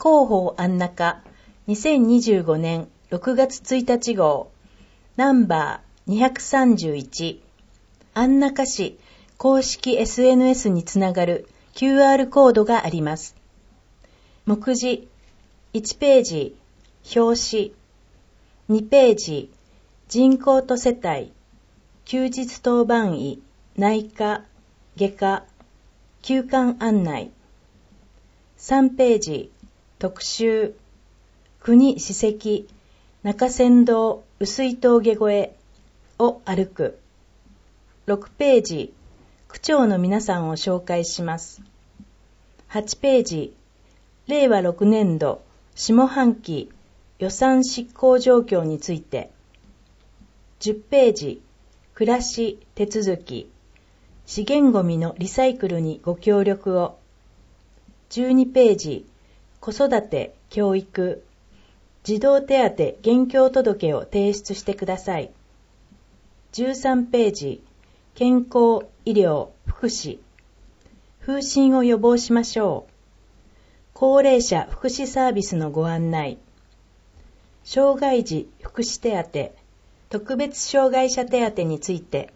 広報安中2025年6月1日号ナンバー231安中市公式 SNS につながる QR コードがあります。目次1ページ表紙2ページ人口と世帯休日当番医内科外科休館案内3ページ特集国史跡中山道碓峠越えを歩く6ページ区長の皆さんを紹介します。8ページ令和6年度下半期予算執行状況について10ページ暮らし手続き資源ごみのリサイクルにご協力を12ページ子育て教育児童手当現況届を提出してください。13ページ健康医療福祉風疹を予防しましょう。高齢者福祉サービスのご案内障害児福祉手当特別障害者手当について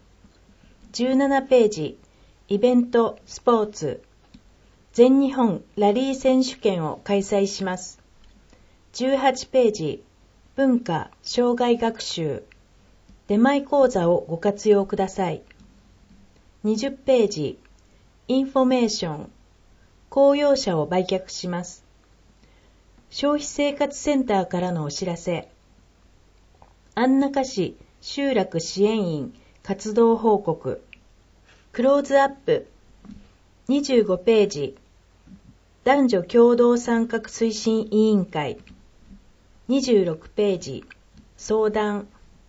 17ページイベントスポーツ全日本ラリー選手権を開催します。18ページ文化障害学習出前講座をご活用ください。20ページインフォメーション公用車を売却します。消費生活センターからのお知らせ安中市集落支援員活動報告クローズアップ25ページ男女共同参画推進委員会26ページ相談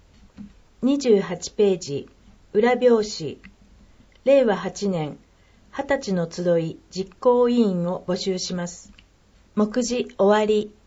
28ページ裏表紙令和8年20歳の集い実行委員を募集します。目次終わり。